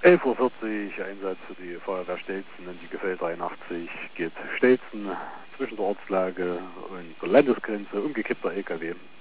11:40 Uhr Einsatz für die Feuerwehr Stelzen in die Gefäß 83 geht Stelzen zwischen der Ortslage und der Landesgrenze, umgekippter LKW.